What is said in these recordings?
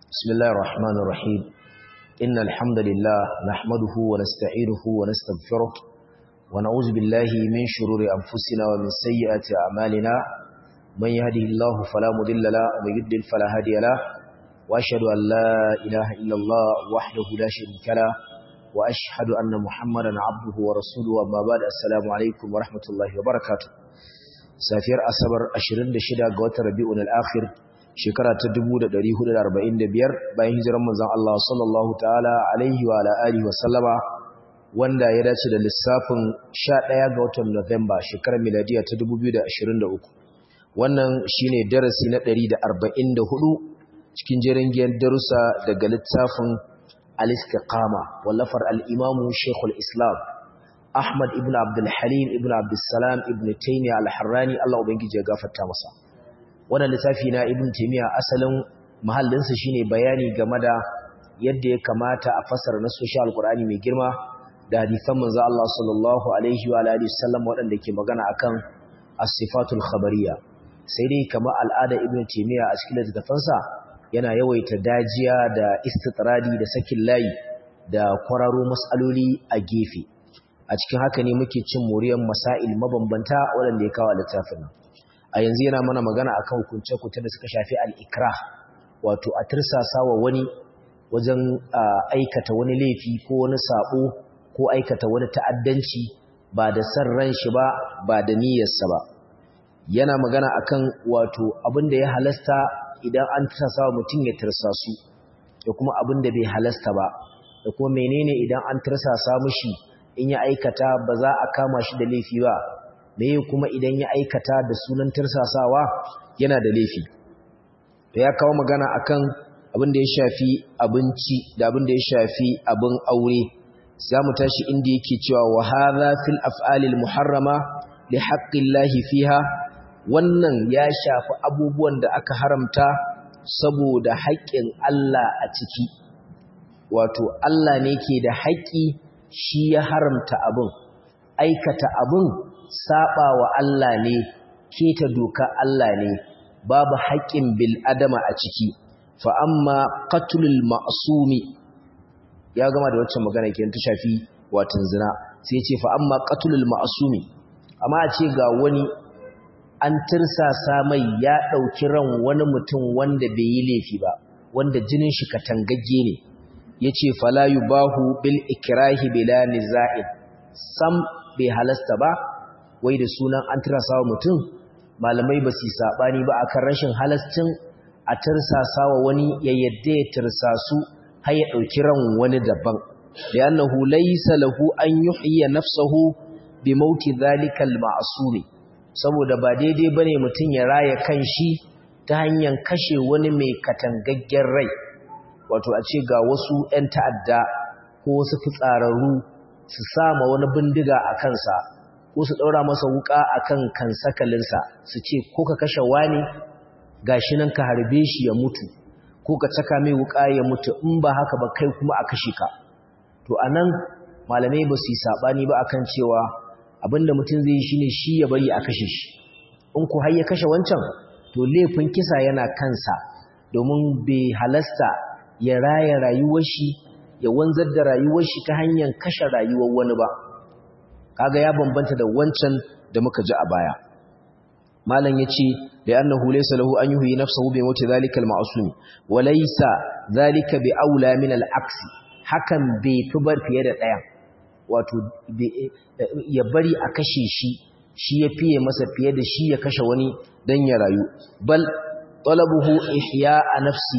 بسم الله الرحمن الرحيم إن الحمد لله نحمده ونستعينه ونستغفره ونعوذ بالله من شرور أنفسنا ومن سيئات أعمالنا من يهده الله فلا مضل له ومن يضلل فلا هادي له وأشهد أن لا إله إلا الله وحده لا شريك له وأشهد أن محمدا عبده ورسوله أما بعد السلام عليكم ورحمة الله وبركاته سافير أصبر 26 ga watan Rabiul Akhir shekara ta 1445 bayan hijiran manzon Allah sallallahu ta'ala alaihi wa ala alihi wa sallama wanda ya dace da lissafin 11 ga watan Nuwamba shekarar miladiya ta 2023 wannan shine darasi na 144 cikin jerin darussa daga littafin al-istiqama wallafar al-imam Sheikhul Islam Ahmad ibn Abdul Halim ibn Abdul Salam ibn Taymiyyah al-Harrani Allah ubangiji ya gafarta masa wannan littafi na Ibn Taymiyyah asalin mahallinsa shine bayani game da yadda ya kamata a fasara nasoshin Al-Qur'ani mai girma da hadisan manzo Allah sallallahu alaihi wa alihi wasallam waɗanda ke magana akan as-sifatul khabariyya sai dai kamar al'ada Ibn Taymiyyah a cikin littafansa yana yawaita dajiya da istitradi da sakin layi da kwararo mas'aloli a gefe a cikin haka ne muke cin moriyan masail mabambanta waɗanda ya kawo littafin nan a yanzu yana mana magana akan hukunce-hukunce da suka shafi al-ikrah wato a tirsasawa wani wajen aikata wani laifi ko wani sabo ko aikata wani ta'addanci ba da san ran shi ba da niyyarsa ba yana magana akan wato abinda ya halasta idan an tirsasawa mutum ya tirsasu da kuma abinda bai halasta ba da kuma menene idan an tirsasa mishi in ya aikata ba za a kama shi da laifi ba meye kuma idan ya aikata da sunan tirsasawa yana da laifi to ya kawo magana akan abin da ya shafi abinci da abin da ya shafi abin aure zamu tashi inda yake cewa wa hadha fil af'alil muharrama li haqqillahi fiha wannan ya shafi abubuwan da aka haramta saboda haƙƙin Allah a ciki wato Allah ne ke da haƙƙi shi ya haramta abin aikata abin saba wa Allah ne keta doka Allah ne babu haƙƙin bil adama a ciki fa amma qatlul ma'sumi ya gama da wacce magana kenan ta shafi watan zina sai ya ce fa amma qatlul ma'sumi amma a ce ga wani an tirsasa mai ya dauki ran wani mutum wanda bai yi laifi ba wanda jinin shi katangagge ne yace fala yubahu bil ikrahi bila niza'in sam bai halasta ba wai da sunan an tirsasawa mutum malamai ba su sabani ba akan rashin halascin a tirsasawa wani ya yadda ya tirsasu har ya dauki ran wani daban da annahu laysa lahu an yuhyiya nafsuhu bi mauti zalikal ma'sum saboda ba daidai bane mutum ya raya kanshi ta hanyar kashe wani mai katangaggen rai wato a ce ga wasu 'yan ta'adda ko wasu fitsararru su sama wani bindiga a kansa ko su ɗaura masa wuƙa a kan kansakalinsa su ce ko ka kashe wani gashi nan ka harbe shi ya mutu ko ka caka mai wuƙa ya mutu in ba haka ba kai kuma a kashe ka to a nan malamai ba su yi saɓani ba akan cewa abinda mutum zai yi shi ne shi ya bari a kashe shi in ku har ya kashe wancan to laifin kisa yana kansa domin bai halasta ya raya rayuwar shi ya wanzar da rayuwar shi ta hanyar kashe rayuwar wani ba kaga ya bambanta da wancan da muka ji a baya malam yace da annahu laysa lahu an yuhyi nafsuhu bi mawti zalikal ma'sum wa laysa zalika bi aula min al-aks hakan bai fi bar fiye da daya wato ya bari a kashe shi ya fiye masa fiye da shi ya kashe wani dan ya rayu bal talabuhu ihya'a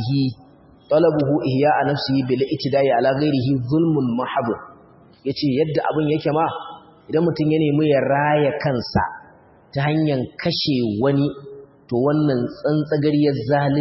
nafsihi bil ittida'i ala ghairihi zulmun mahab yace yadda abin yake ma idan mutum ya nemi ya raya kansa ta hanyar kashe wani to wannan tsantsagariyar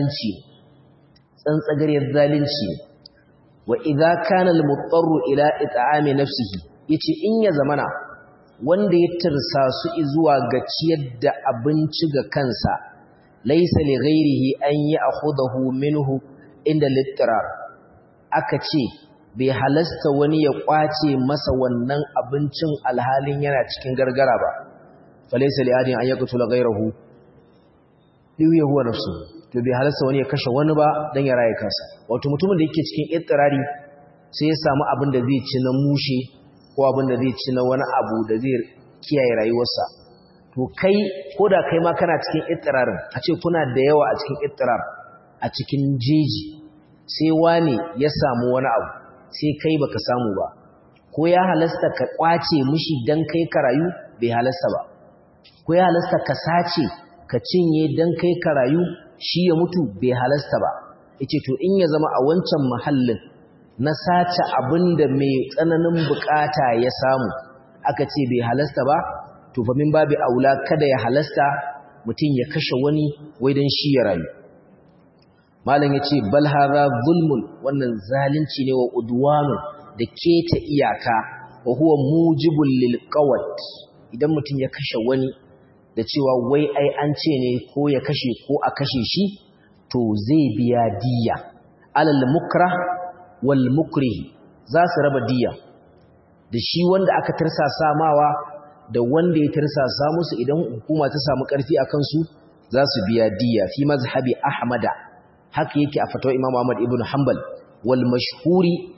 zalunci wa idza kana al-mutarru ila it'ami nafsihi yace in ya zamana wanda ya tirsasu zuwa ga ciyar da abinci ga kansa laysa li ghairihi an ya'khudahu minhu inda littirar aka ce bai halasta wani ya kwace masa wannan abincin alhalin yana cikin gargara ba falaysa li adin an yaqtula ghayrahu liyu huwa nafsu to bai halasta wani ya kashe wani ba dan ya raye kansa. Wato mutumin da yake cikin ittirari sai ya samu abin da zai ci na mushe ko abin da zai ci na wani abu da zai kiyaye rayuwarsa, to kai ko da kai ma kana cikin ittirarin, a ce kuna da yawa a cikin ittirar a cikin jeji, sai wani ya samu wani abu sai kai baka samu ba, ko ya halasta ka kwace mishi dan kai ka rayu? Bai halasta ba. Ko ya halasta ka sace ka cinye dan kai ka rayu shi ya mutu? Bai halasta ba. Yace to in ya zama a wancan mahallin na sace abinda mai tsananin bukata ya samu aka ce bai halasta ba, to fa min babu aula kada ya halasta mutum ya kashe wani wai dan shi ya rayu. Malam yace bal hadha zulmun, wannan zalunci ne wa udwanu da keta iyaka, wa huwa mujibul lil qawat. Idan mutum ya kashe wani da cewa wai ai an ce ne ko ya kashe ko a kashe shi, to zai biya diya. Alal mukrah wal mukrih za su raba diya da shi wanda aka tirsasa mawa da wanda ya tirsasa musu. Idan hukuma ta samu karfi akan su za su biya diya. Fi mazhabi ahmada, haka yake a fatawar Imam Ahmad ibn Hanbal, wal mashhuri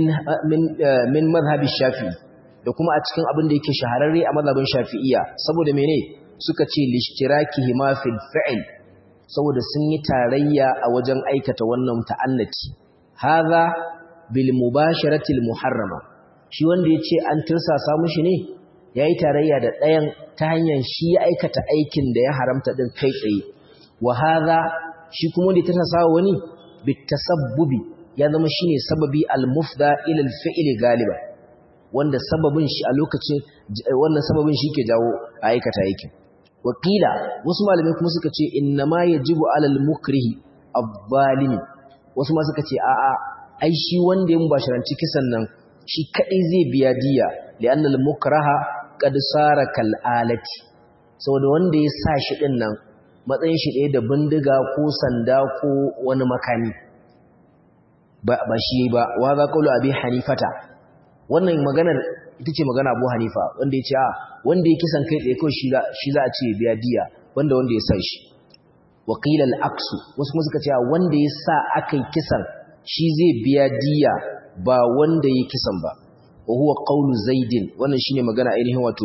min mazhabi Shafi'i, da kuma a cikin abin da yake shahararre a mazhabin Shafi'iyya. Saboda mene? Suka ce lishtirakihima fil fi'l, saboda sun yi tarayya a wajen aikata wannan ta'annati. Hadha bil mubasharati al muharrama, shi wanda yace an tirsasa mushi ne yayi tarayya da ɗayan ta hanyar shi ya aikata aikin da ya haramta din kai tsaye. Wa hadha, shi kuma wanda ya tirsasa wani bit tasabbubi, ya zama shine sababi al mufda ila al fi'l galiba, wanda sababin shi a lokacin wannan sababin shi ke jawo a aikata aikin. Wakila wasu malamai kuma suka ce innama yajibu alal mukrihi adh-dhalimi, wasu ma suka ce a'a ai shi wanda ya mubasharanci kisan nan shi kadai zai biya diya, li'anna al-mukraha qad sara kal alati, saboda wanda ya sa shi din nan matsayin shi ɗaya da bindiga ko sanda ko wani makami ba shi ba. Wa za qawlu abi hanifata, wannan maganar ita ce magana Abu Hanifa, wanda ya ce a wanda ya kisan kai tsaye kawai shi za a ce biya diya, wanda ya sa shi. Wa qila al-aksu, wasu kuma suka ce wanda ya sa aka yi kisan shi zai biya diya ba wanda ya kisan ba. Wa huwa qawlu Zaidin, wannan shine magana ainihin wato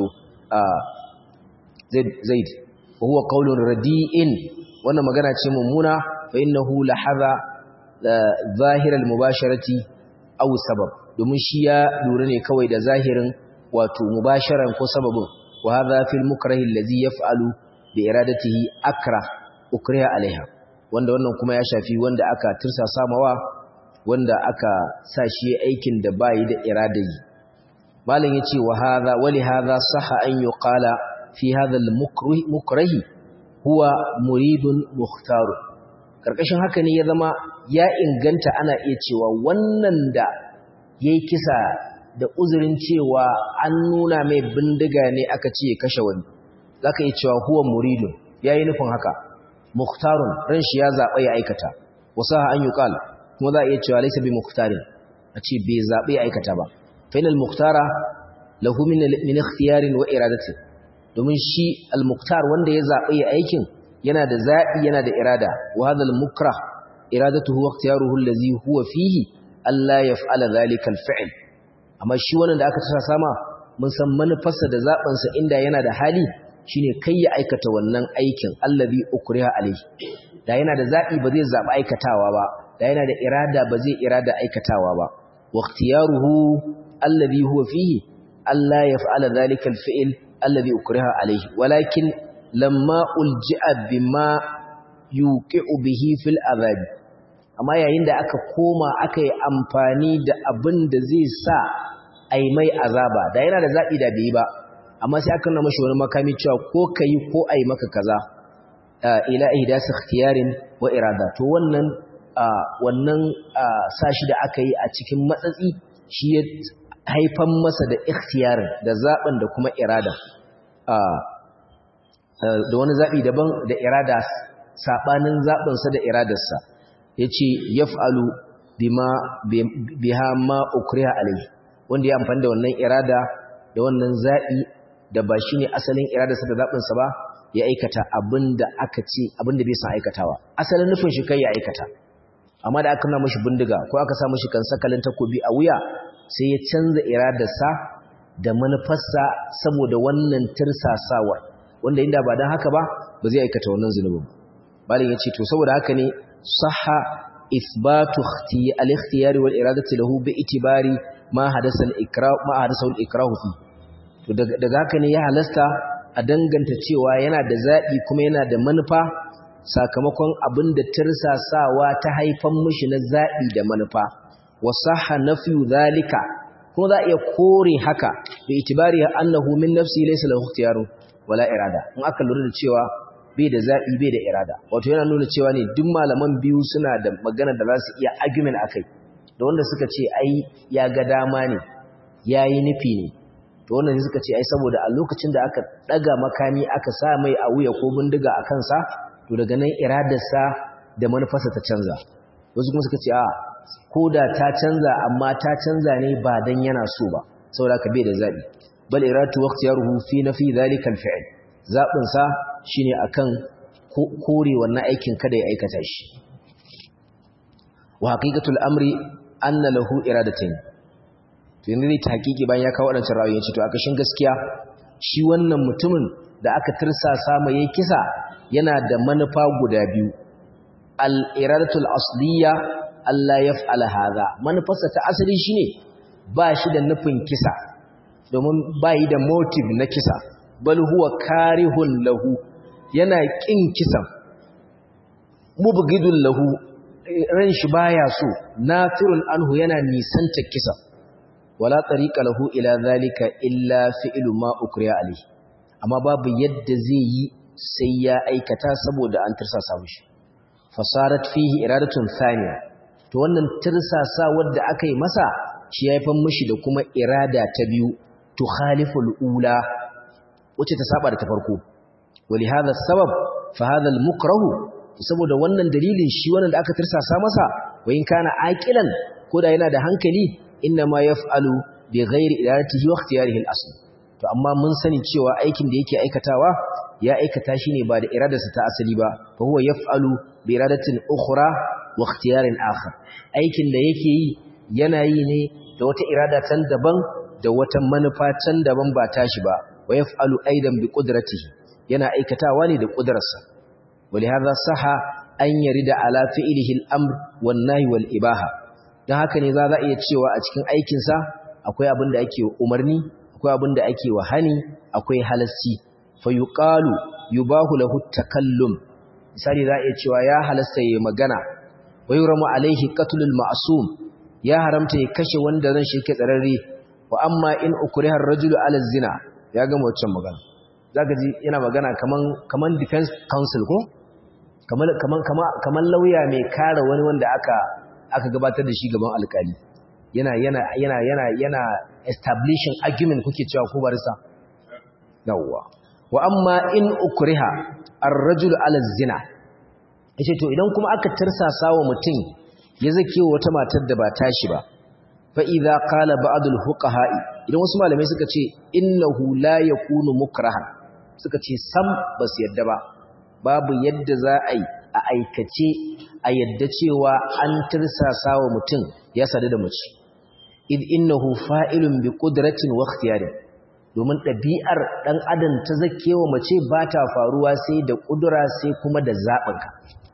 Zaid. Wa huwa qawlu Radi'in, wannan magana ce mummuna. Fa innahu lahadha zahir al-mubasharati aw sabab, domin shi ya lura ne kawai da zahirin wato mubasharan ko sababin. Wa hadha fil mukrahi allazi yaf'alu bi iradatihi ukriha alaiha, wanda wannan kuma ya shafi wanda aka tirsasa mawa, wanda aka sa shi aikin da bai da iradayi. Malam yace wa hadha wali hadha sahha an yuqala fi hadha al mukrahi huwa muridun mukhtar. Karkashin haka ne ya zama ya inganta ana iya cewa wannan da yayi kisa da uzurin cewa an nuna mai bindiga ne aka ce kashe wani, zaka iya cewa huwa muridun, yayi nufin haka, mukhtarun ran shi ya zaba ya aikata. Wasaha an yuqal, kuma za a iya cewa laysa bi mukhtarin, a ce bai zabe ya aikata ba. fa inal mukhtara lahu min ikhtiyarin wa iradati, domin shi al mukhtar wanda ya zabi aikin yana da zabi yana da irada. Wa hadha al mukrah iradatuhu wa ikhtiyaruhu allazi huwa fihi alla yaf'ala dhalika al fi'l. Amma shi wannan da aka tsara sama mun san manufarsa da zaben sa inda yana da hali shine kai ya aikata wannan aikin allazi ukriha alayhi. Da yana da zabi ba zai zabi aikatawa ba, da yana da irada ba zai irada aikatawa ba. Wa ikhtiyaruhu allazi huwa fihi alla yaf'ala dhalika al fi'l allazi ukriha alayhi, walakin lamma ulji'a bima yuqi'u bihi fil azab. Amma yayin da aka koma aka yi amfani da abin da zai sa ai mai azaba, da yana da zabi da bai ba, amma sai aka nuna mashi wani makami cewa ko kai ko ai maka kaza, ila ihdas ikhtiyarin wa irada. To wannan sashi da aka yi a cikin matsatsi shi ya haifan masa da ikhtiyarin da zaben da kuma irada, da wani zabi daban da irada sabanin zabin sa da iradarsa. Yace yaf'alu biha ma ukriha alayhi, wanda ya amfani da wannan irada da wannan zabi da ba shine asalin iradarsa da zabin sa ba, ya aikata abinda aka ce abinda bai san aikatawa asalin nufin shi kai ya aikata amma da aka nuna mishi bindiga ko aka sa mishi kan sakalin takobi a wuya sai ya canza iradarsa da manufarsa saboda wannan tirsasawa wanda inda ba dan haka ba zai aikata wannan zunubin balin yace to saboda haka ne sahha ithbatu al-ikhtiyari wal iradati lahu bi itibari ma hadasa al-ikrah fi to daga haka ne ya halasta a danganta cewa yana da zabi kuma yana da manufa sakamakon abinda tirsasawa ta haifan mishi na zabi da manufa wasahha nafyu zalika kuma za iya kore haka bi itibari annahu min nafsi laysa lahu ikhtiyaru wala irada in aka lura da cewa bai da zabi bai da irada wato yana nuna cewa ne duk malaman biyu suna da magana da za su iya argument akai da wanda suka ce ai ya ga dama ne yayi nufi ne to wannan suka ce ai saboda a lokacin da aka daga makami aka sa mai a wuya ko bindiga a kansa to daga nan iradarsa da manufarsa ta canza wasu kuma suka ce a koda ta canza amma ta canza ne ba dan yana so ba saboda ka bai da zabi bal iratu waqtiyaruhu fi nafi dhalika al-fi'l zabin sa shine akan kore wannan aikin kada ya aikata shi wa haqiqatul amri anna lahu iradatayn to yanzu ne tahqiqi bayan ya kawo wadannan ra'ayoyi ce to a kashin gaskiya shi wannan mutumin da aka tirsasa mai yayin kisa yana da manufa guda biyu al-iradatul asliya Allah yaf'ala hadha manufarsa ta asali shine ba shi da nufin kisa domin bai da motive na kisa bal huwa karihun lahu yana kin kisan mubghidun lahu ran shi baya so nafirun anhu yana nisanta kisa wala tariqa lahu ila zalika illa fi'lu ma ukriya alayhi amma babu yadda zai yi sai ya aikata saboda an tirsasa mishi fasarat fihi iradatun thaniya to wannan tirsasa wanda aka yi masa shi ya haifar mishi da kuma irada ta biyu tukhaliful ula wacce ta saba da ta farko wali hadha sabab fa hadha al mukrahu saboda wannan dalilin shi wannan da aka tirsasa masa wa in kana aqilan ko da yana da hankali inna ma yaf'alu bi ghairi iradatihi wa ikhtiyarihi al asl to amma mun sani cewa aikin da yake aikatawa ya aikata shi ne ba da iradarsa ta asali ba fa huwa yaf'alu bi iradatin ukhra wa ikhtiyarin akhar aikin da yake yi yana yi ne da wata irada can daban da wata manufa can daban ba tashi ba wa yaf'alu aidan bi qudratihi yana aikatawa ne da kudrarsa walihaza saha an yarida ala fi'lihi al-amr wan nahy wal ibaha dan haka ne za iya cewa a cikin aikin sa akwai abin da ake umarni akwai abin da ake wahani akwai halasci fa yuqalu yubahu lahu takallum misali za iya cewa ya halasta yayi magana wa yuramu alaihi qatlul ma'sum ya haramta ya kashe wanda zan shi ke tsararre wa amma in ukriha ar-rajulu ala zina ya ga wancan magana zaka ji yana magana kaman defense counsel ko kaman lauya mai kare wani wanda aka gabatar da shi gaban alkali yana establishing argument kuke cewa ko barisa yawwa wa amma in ukriha ar-rajulu ala zina yace to idan kuma aka tirsasa wa mutum ya zake wata matar da ba tashi ba fa idza qala ba'dul fuqaha'i idan wasu malamai suka ce innahu la yakunu mukrahan suka ce sam bas yadda ba babu yadda za a yi a aikace a yadda cewa an tirsasa wa mutum ya sadu da mace id innahu fa'ilun bi qudratin wa ikhtiyarin domin ɗabi'ar ɗan adam ta zakewa mace ba ta faruwa sai da ƙudura sai kuma da zaɓinka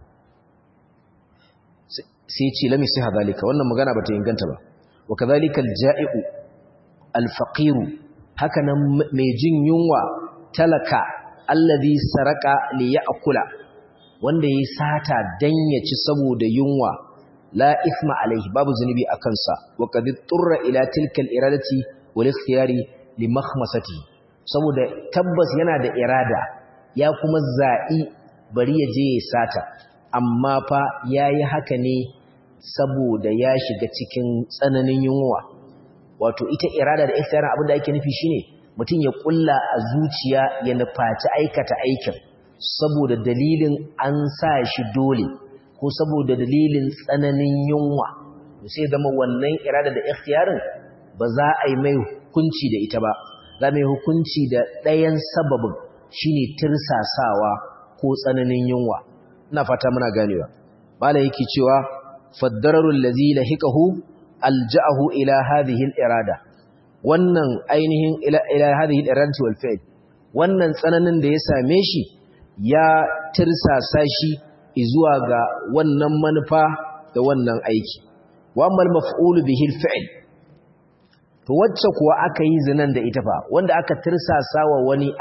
sai ce lami sai hazalika wannan magana ba ta inganta ba wa kazalika alja'i'u alfaqiru haka nan mai jin yunwa talaka allazi saraka li ya'kula wanda yayi sata dan ya ci saboda yunwa la isma alaihi babu zunubi akan sa wa qad turra ila tilka al-iradati wal ikhtiyari li makhmasati saboda tabbas yana da irada ya kuma za'i bari ya je ya sata amma fa yayi haka ne saboda ya shiga cikin tsananin yunwa wato ita irada da ikhtiyar abin da ake nufi shine mutum ya kulla a zuciya ya nufaci aikata aikin saboda dalilin an sa shi dole ko saboda dalilin tsananin yunwa sai zama wannan irada da ikhtiyarin ba za a yi mai hukunci da ita ba za mai hukunci da ɗayan sababin shine tirsasawa ko tsananin yunwa. Ina fata muna ganewa. Mala yake cewa faddararul ladzi lahiqahu alja'ahu ila hadhihi al-irada. Wannan ainihin ila hadhihi al-iradati wal fi'l. Wannan tsananin da ya same shi ya tirsasa shi zuwa ga wannan manufa da wannan aiki. Wa ammal maf'ulu bihi al-fi'l, to wacce kuwa aka yi zinan da ita fa, wanda aka tirsasa wa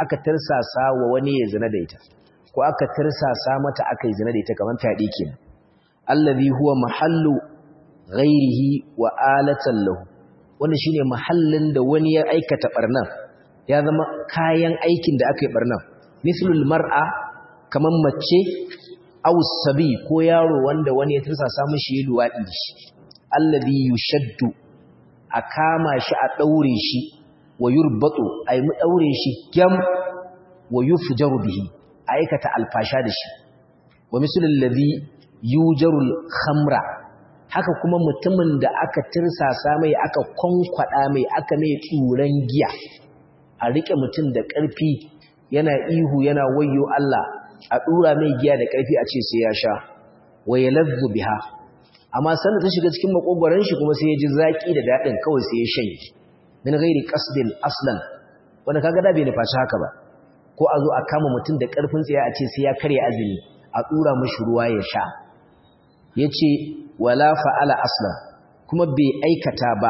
wani ya zina da ita, ko aka tirsasa mata aka yi zina da ita kamar taɗi kenan. Allazi huwa mahallu ghairihi wa alatan lahu, wanda shine mahallin da wani ya aikata barnan, ya zama kayan aikin da aka yi barnan. Mithlul mar'a, kamar mace, aw sabi ko yaro wanda wani ya tirsasa mishi luwadi da shi. Allazi yushaddu, a kama shi a daure shi, wa yurbatu, ay mu daure shi gam, wa yufjaru bihi, aikata alfasha da shi. Wa mislul ladhi yujarul khamra, haka kuma mutumin da aka tirsasa mai, aka konkwada mai, aka mai tsuran giya, a rike mutum da ƙarfi yana ihu yana wayyo Allah, a dura mai giya da ƙarfi a ce sai ya sha. Wa yalazzu biha, amma sanda ta shiga cikin makogwaron shi kuma sai ya ji zaki da dadin, kawai sai ya shanye min ghairi qasdin aslan, wanda kaga da bai nufaci haka ba. Ko a zo a kama mutum da ƙarfin tsaya a ce sai ya karya azumi, a dura mishi ruwa ya sha. Yace wala fa'ala aslan, kuma bai aikata ba.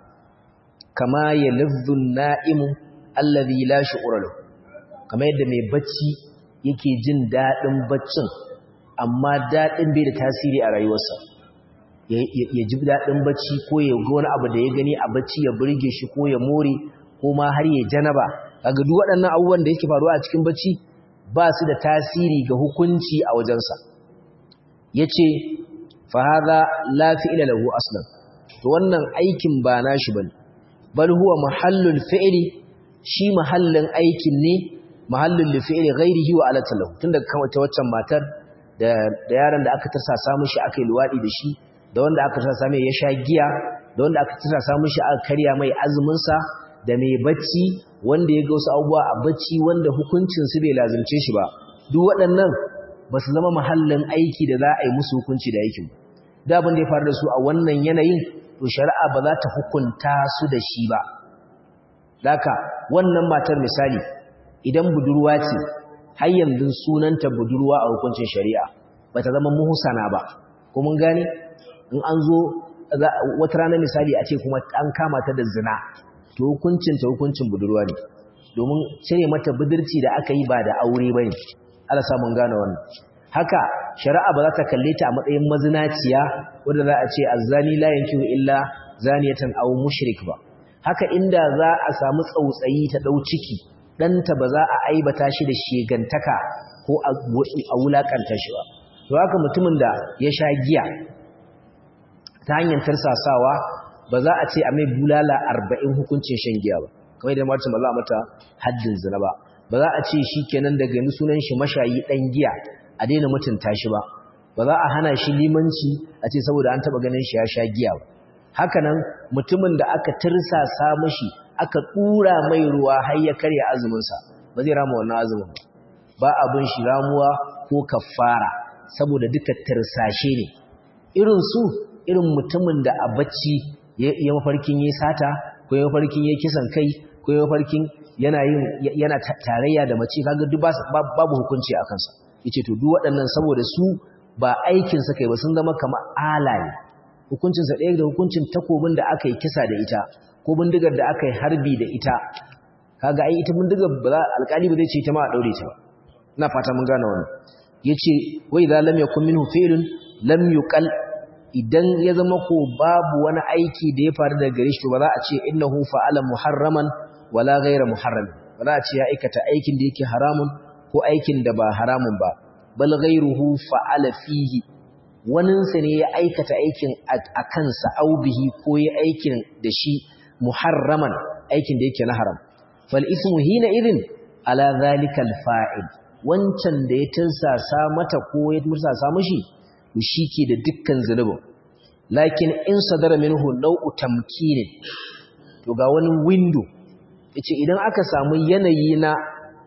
Kama yalazzu an-na'imu alladhi la shu'ura lahu, kamar yadda mai bacci yake jin dadin baccin amma dadin bai da tasiri a rayuwarsa. Ya ji daɗin bacci ko ya ga wani abu da ya gani a bacci ya burge shi ko ya more ko ma har ya janaba. Kaga duk waɗannan abubuwan da yake faruwa a cikin bacci ba su da tasiri ga hukunci a wajensa. Yace fa hadha la fi'la lahu aslan, to wannan aikin ba nashi bane, bal huwa mahallul fi'li, shi mahallin aikin ne, mahallul li fi'li ghairihi wa alata lahu. Tunda kawai ta waccan matar da yaron da aka tarsasa mishi aka yi luwadi da shi, da wanda aka tsasa mai ya sha giya, da wanda aka tsasa mishi aka karya mai azumin sa, da mai bacci wanda ya ga wasu abubuwa a bacci wanda hukuncin su bai lazimce shi ba, duk waɗannan ba su zama mahallin aiki da za a yi musu hukunci da aikin. Da abin da ya faru da su a wannan yanayin, to shari'a ba za ta hukunta su da shi ba. Daka wannan matar misali idan budurwa ce, har yanzu sunanta budurwa a hukuncin shari'a, ba ta zama muhsana ba. Ko mun gane? In an zo wata rana misali a ce kuma an kama ta da zina, to hukuncin budurwa ne, domin cire mata budurci da aka yi ba da aure ba ne. Allah sa mun gane wannan. Haka shari'a ba za ta kalle ta a matsayin mazinaciya wanda za a ce azzani la yankihu illa zaniyatan aw mushrik ba. Haka inda za a samu tsautsayi ta dau ciki, danta ba za a aibata shi da shegantaka ko a wulakanta shi ba. To haka mutumin da ya sha giya ta hanyar tarsasawa, ba za a ce a mai bulala 40 hukuncin shan giya ba, kamar da martin ba za a mata haddin zina ba. Ba za a ce shi kenan daga yanzu sunan shi mashayi dan giya a daina mutunta shi ba. Ba za a hana shi limanci a ce saboda an taba ganin shi ya sha giya ba. Haka nan mutumin da aka tirsasa mishi aka dura mai ruwa har ya karya azumin sa, ba zai rama wannan azumin ba abin shi ramuwa ko kafara, saboda duka tirsashe ne. Irin mutumin da a bacci ya mafarkin yayi sata, ko ya mafarkin yayi kisan kai, ko ya mafarkin yana tarayya da mace, kaga duk babu hukunci a kansa. Yace to duk waɗannan saboda su ba aikin sa kai ba, sun zama kamar alaye. Hukuncin sa ɗaya da hukuncin takobin da aka yi kisa da ita, ko bindigar da aka yi harbi da ita. Kaga ai ita bindigar alƙali ba zai ce ita ma a daure ta ba. Ina fata mun gane wannan. Yace wa idza lam yakun minhu fi'lun lam yuqal, idan ya zama ko babu wani aiki da ya faru daga gare shi, to ba za a ce innahu fa'ala muharraman wala ghayra muharram, ba za a ce ya aikata aikin da yake haramun ko aikin da ba haramun ba. Bal ghayruhu fa'ala fihi, waninsa ne ya aikata aikin a kansa, au bihi, ko ya aikin da shi muharraman, aikin da yake na haram. Fal ismu hina idin ala zalika al fa'il, wancan da ya tirsasa mata ko ya tirsasa mishi, shi ke da dukkan zunubin. Lakin in sadara minhu nau'u tamkinin, to ga wani window yace idan aka samu yanayi na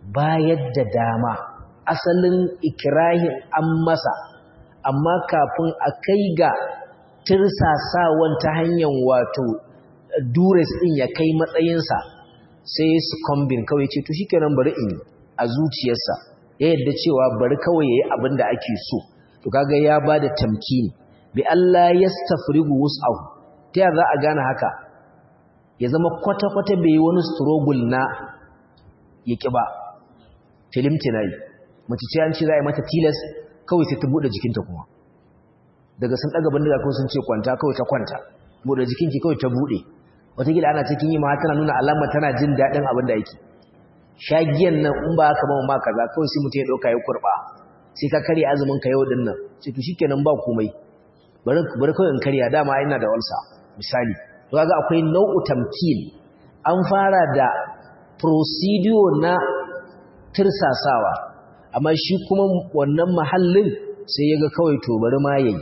bayar da dama asalin ikrahin an masa amma kafin a kai ga tirsasawan ta hanyar wato dures din ya kai matsayinsa sai su kombin kawai ce to shikenan bari in a zuciyarsa ya yadda cewa bari kawai yayi abin da ake so to kaga ya bada tamkini bi Allah yastafrigu wus'ahu ta za a gane haka ya zama kwata-kwata bai yi wani struggle na yaki ba filimtinai mace ce an ce za a yi mata tilas kawai sai ta bude jikinta kuma daga sun daga bandiga ko sun ce kwanta kawai ta kwanta bude jikinki kawai ta bude wataƙila ana cikin yi ma tana nuna alama tana jin daɗin abin da yake shagiyan nan in ba haka ba ma kaza kawai sai mutum ya ɗauka ya kurɓa sai ka karya azumin ka yau din nan sai to shikenan ba komai bari kawai in karya dama ina da walsa misali to kaga akwai nau'u tamkin an fara da procedure na tirsasawa amma shi kuma wannan mahallin sai yaga kawai to bari ma yayi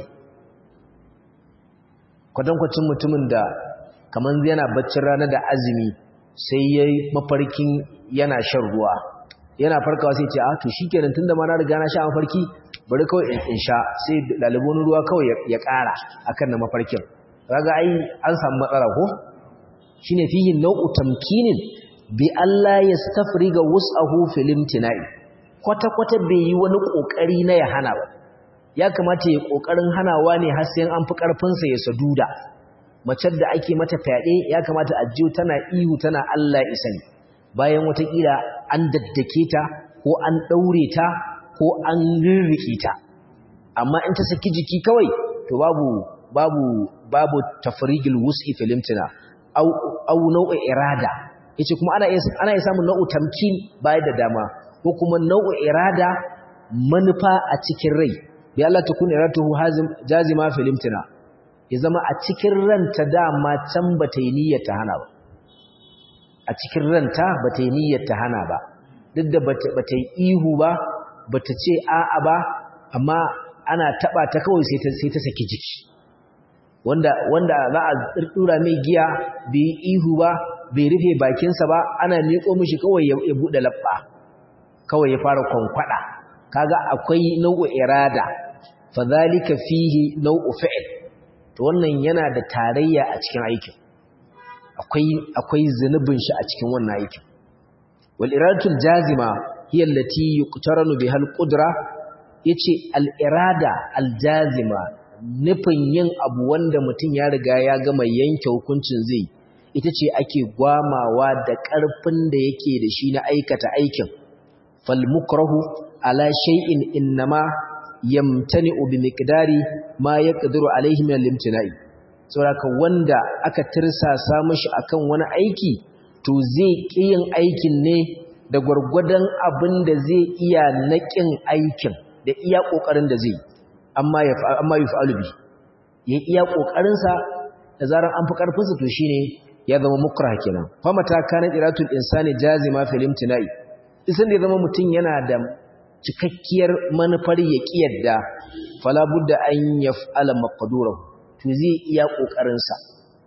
kwatankwacin mutumin da kaman yana baccin rana da azumi sai yayi mafarkin yana shan ruwa yana farkawa sai ce to shikenan tunda ma na riga na sha mafarki bari kawai in sha sai lalibon ruwa kawai ya ƙara akan na mafarkin kaga ai an samu matsala ko shine fihi nau'u tamkinin bi Allah yastafriga wus'ahu fil imtina'i kwata bai yi wani kokari na ya hana ba ya kamata ya kokarin hanawa ne har sai an fi karfin sa ya saduda mace da ake mata fyaɗe ya kamata a jiyo tana ihu tana Allah isani bayan watakila an daddake ta ko an daure ta ko an rirrike ta amma in ta saki jiki kawai to babu tafrigil wus'i fil imtina au nau'i irada yace kuma ana iya samun nau'u tamkin bayan da dama ko kuma nau'u irada manufa a cikin rai bi Allah takun iratuhu jazima fil imtina ya zama a cikin ranta dama can bata yi niyyar ta hana ba a cikin ranta bata yi niyyar ta hana ba duk da bata yi ihu ba bata ce a'a ba amma ana taba ta kawai sai ta saki jiki wanda za a tsirtura mai giya bai ihu ba bai rufe bakinsa ba ana miƙo mishi kawai ya buɗe labba kawai ya fara kwankwada kaga akwai nau'u irada fa zalika fihi nau'u fi'l to wannan yana da tarayya a cikin aikin akwai zunubin shi a cikin wannan aikin wal iradatul jazima hiya allati yuqtaranu biha al qudra yace al irada al jazima nufin yin abu wanda mutum ya riga ya gama yanke hukuncin zai ita ce ake gwamawa da ƙarfin da yake da shi na aikata aikin fal mukrahu ala shay'in innama yamtani'u bi miqdari ma yaqdiru alayhi min al-imtina'i saboda wanda aka tirsasa mishi akan wani aiki to zai yin aikin ne da gurgurdan abin da zai iya naƙin aikin da iya kokarin da zai amma yaf'alu bi ya iya kokarin sa da zaran an fi karfin sa to shine ya zama mukrah kenan fa mata kana iratul insani jazima fil imtina'i isan da zama mutun yana da cikakkiyar manufar ya kiyarda fala budda an yaf'ala maqdurahu to zai iya kokarin sa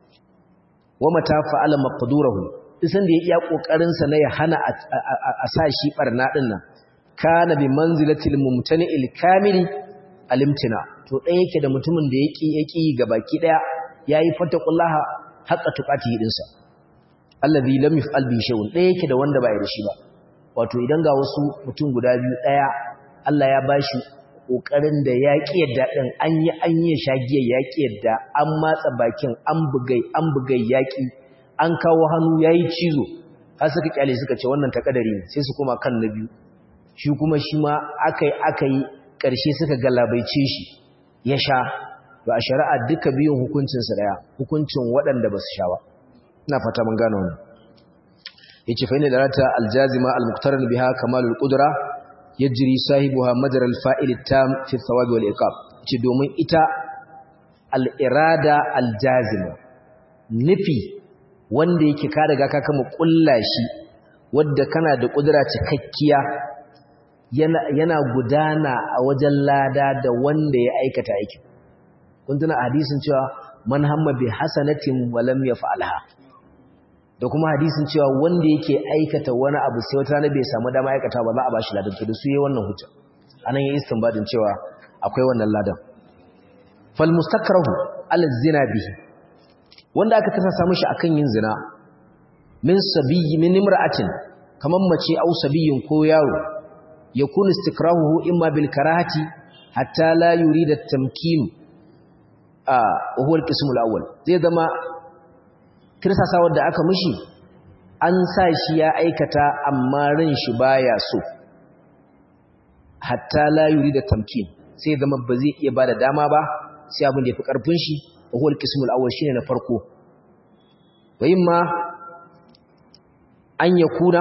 wa mata fa'ala maqdurahu isan da ya iya kokarin sa na ya hana a sa shi barna din nan kana bi manzilatil mumtani'il kamili alimtina to dai yake da mutumin da yake gabaki daya yayi fataqullaha haqqa tuqati din sa allazi lam yaf'al bi shay'un dai yake da wanda ba ya da shi ba wato idan ga wasu mutum guda biyu daya Allah ya bashi kokarin da ya kiyarda din an yi shagiyar ya kiyarda an matsa bakin an bugai yaki an kawo hannu yayi cizo har suka kyale suka ce wannan takadari ne sai su koma kan na biyu shi kuma shi ma akai karshe suka galabaice shi ya sha to a shari'a duka biyun hukuncin su daya hukuncin waɗanda ba su sha ba ina fata mun gane wannan yace fa inna darata aljazima almuqtaran biha kamalul qudra yajri sahibuha majra alfa'il tam fi thawabi wal iqab yace domin ita al-irada aljazima nufi wanda yake ka riga ka kama kullashi wanda kana da kudura cikakkiya yana gudana a wajen lada da wanda ya aikata aikin kun tuna hadisin cewa man hamma bi hasanatin wa lam yaf'alha da kuma hadisin cewa wanda yake aikata wani abu sai wata rana bai samu dama aikata ba za a bashi ladan to da su yayi wannan hujja anan yayi istinbadin cewa akwai wannan ladan fal mustakrahu ala zina bihi wanda aka tasa mishi akan yin zina min sabiyyi min imra'atin kaman mace au sabiyyin ko yaro yakunu istikrahuhu imma bil karahati hatta la yurida at-tamkin wa huwa al-qism al-awwal zai zama tirsasawar da aka mishi an sa shi ya aikata amma ran shi baya so hatta la yurida tamkin sai zama ba zai iya bada dama ba sai abin da yafi karfin shi wa huwa al-qism al-awwal shine na farko wa imma an yakuna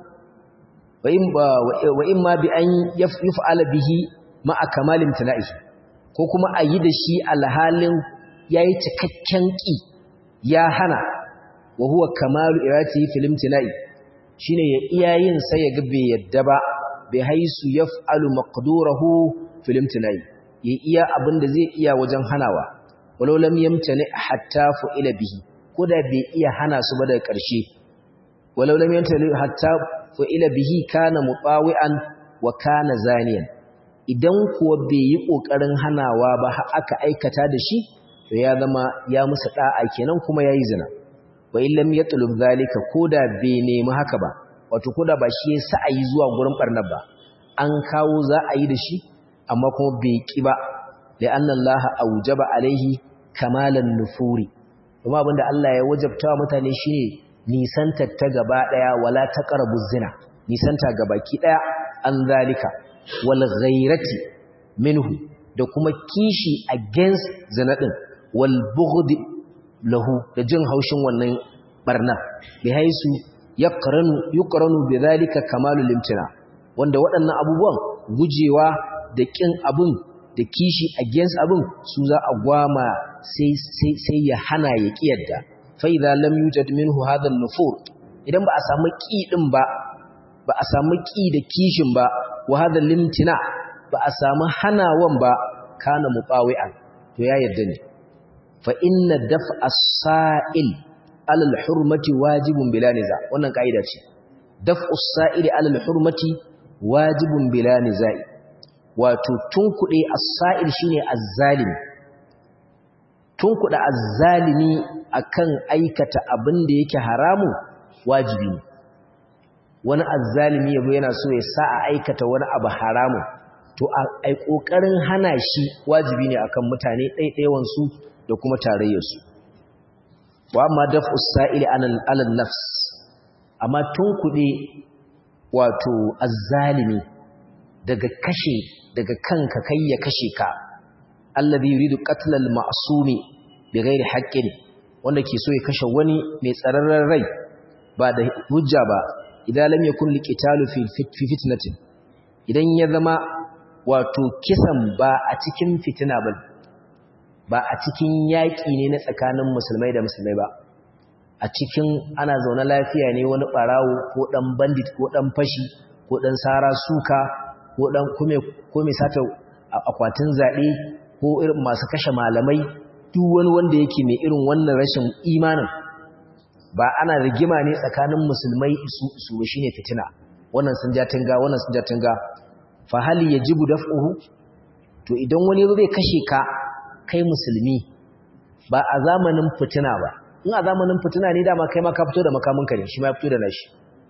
wa imma bi an yaf'ala bihi ma'a kamalin tana'i ko kuma a yi da shi alhalin yayi cikakken ki ya hana wa huwa kamalu iratihi fil imtina'i shine ya iyayin sai ya gabe yadda ba bai haisu yaf'alu maqdurahu fil imtina'i ya iya abinda zai iya wajen hanawa walau lam yamtani hatta fu'ila bihi koda bai iya hana su ba daga ƙarshe walau lam yamtani hatta fu'ila bihi kana mutawi'an wa kana zaniyan idan kuwa bai yi kokarin hanawa ba aka aikata da shi to ya zama ya musu da'a kenan kuma yayi zina wa illam yatlub zalika koda bai nemi haka ba wato koda ba shi ya sa'ayi zuwa gurin barnar ba an kawo za a yi da shi amma kuma bai ki ba da anna Allah aujaba alaihi kamalan nufuri kuma abinda Allah ya wajabta mutane shine nisanta ta gaba daya wala taqrabu zina nisanta gabaki daya an zalika wal ghairati minhu da kuma kishi against zina din wal bughd lahu da jin haushin wannan barna bi haisu yuqranu bi zalika kamalul imtina wanda waɗannan abubuwan gujewa da kin abun da kishi against abun su za a gwama sai ya hana ya kiyarda fa idza lam yujad minhu hadha an-nufur idan ba a samu ki din ba a samu ki da kishin ba wa hadha limtina ba a samu hanawan ba kana muqawi'an to ya yadda ne fa inna daf'a as-sa'il 'ala al-hurmati wajibun bila niza wannan kaida ce daf'u as-sa'ili 'ala al-hurmati wajibun bila niza'i wato tunkuɗe as-sa'il shine az-zalimi tunkuɗe az-zalimi akan aikata abin da yake haramu wajibi ne wani az-zalimi yabo yana so ya sa a aikata wani abu haramu to ai kokarin hana shi wajibi ne akan mutane ɗaiɗaiwan su da kuma tarayyar su wa amma daf'u as-sa'ili 'ala an-nafs amma tunkuɗe wato az-zalimi daga kanka kai ya kashe ka alladhi yuridu qatl al-ma'sumi bighairi haqqin wanda ke so ya kashe wani mai tsararren rai ba da hujja ba idan lam yakun liqitalu fi fitnatin idan ya zama wato kisan ba a cikin fitina ba a cikin yaki ne na tsakanin musulmai da musulmai ba a cikin ana zaune lafiya ne wani barawo ko dan bandit ko dan fashi ko dan sara suka ko dan ko mai sata akwatin zabe ko irin masu kashe malamai duk wani wanda yake mai irin wannan rashin imanin ba ana rigima ne tsakanin musulmai su shine fitina wannan sun ja tunga wannan sun ja tunga fa hal yajibu daf'uhu to idan wani zai kashe ka kai musulmi ba a zamanin fitina ba in a zamanin fitina ne dama kai ma ka fito da makaminka ne shi ma ya fito da nashi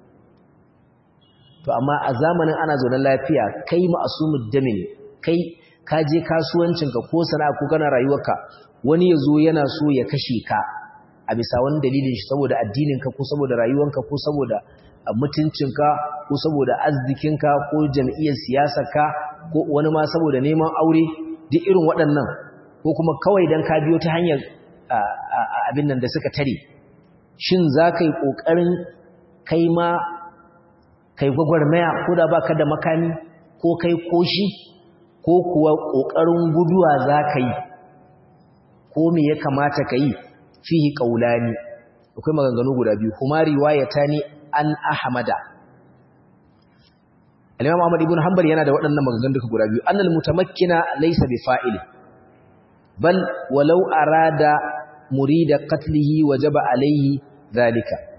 to amma a zamanin ana zaune lafiya kai ma'asumud dami ne kai ka je kasuwancinka ko sana'a ko kana rayuwarka wani yazo yana so ya kashe ka a bisa wani dalilin shi saboda addininka ko saboda rayuwarka ko saboda mutuncinka ko saboda arzikinka ko jam'iyyar siyasarka ko wani ma saboda neman aure duk irin waɗannan ko kuma kawai dan ka biyo ta hanyar abin nan da suka tare shin za ka yi ƙoƙarin kai ma kai gwagwarmaya ko da baka da makami ko kai koshi ko kuwa ƙoƙarin guduwa za ka yi ko me ya kamata ka yi fihi ƙaulani akwai maganganu guda biyu kuma riwayata ne an ahmada al-imam Ahmad ibn Hanbal yana da waɗannan maganganu duka guda biyu annal mutamakkina laysa bi fa'ili bal walau arada murida qatlihi wajaba alayhi zalika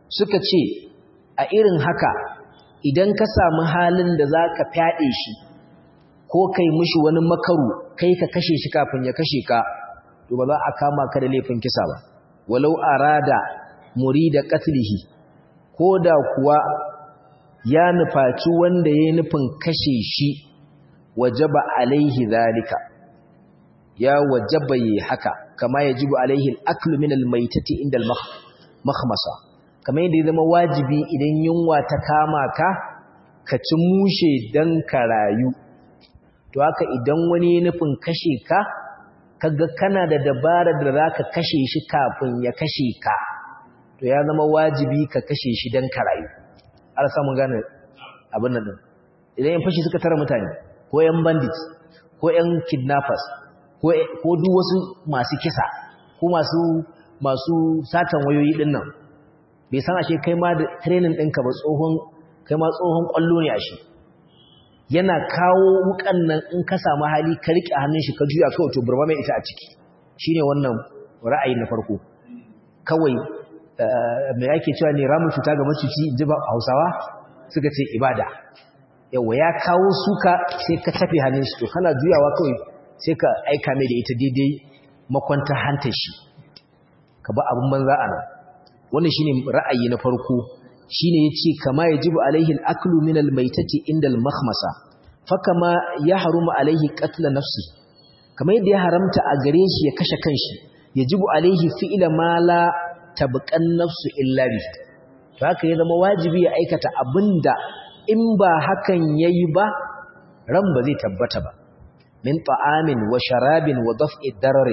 suka ce a irin haka idan ka samu halin da zaka fyaɗe shi ko kai mishi wani makaru kai ka kashe shi kafin ya kashe ka to ba za a kama ka da laifin kisa ba walau arada murida qatlihi koda kuwa ya nufaci wanda yayin nufin kashe shi wajaba alaihi zalika ya wajaba yi haka kama yajibu alaihi al-aklu min al-maytati inda al-makhmasa kamar yadda ya zama wajibi idan yunwa ta kama ka ka ci mushe dan ka rayu to haka idan wani nufin kashe ka kaga kana da dabarar da zaka kashe shi kafin ya kashe ka to ya zama wajibi ka kashe shi dan ka rayu har samu gane abin nan idan yan fashi suka tara mutane ko yan bandits ko yan kidnappers ko duk wasu masu kisa ko masu satan wayoyi din nan bai san ashe kai ma da training ɗinka ba kai ma tsohon kwallo ne ashe yana kawo wukan nan in ka samu hali ka rike hannun shi ka juya kawai to burma mai ita a ciki shine wannan ra'ayi na farko kawai me yake cewa ne ramu cuta ga macuci inji ba Hausawa suka ce ibada yawa ya kawo suka sai ka tafi hannun shi to kana juyawa kawai sai ka aika mai da ita daidai makwanta hantar shi ka ba abun banza ana wannan shine ra'ayi na farko shine yace kama yajibu alaihi al-aklu min al-maytati inda al-makhmasa fa kama yahrumu alaihi qatl nafsi kama yadda ya haramta a gare shi ya kashe kanshi yajibu alaihi fi'la ma la tabqan nafsu illa bi to haka ya zama wajibi ya aikata abinda in ba hakan yayi ba ran ba zai tabbata ba min ta'amin wa sharabin wa daf'i darari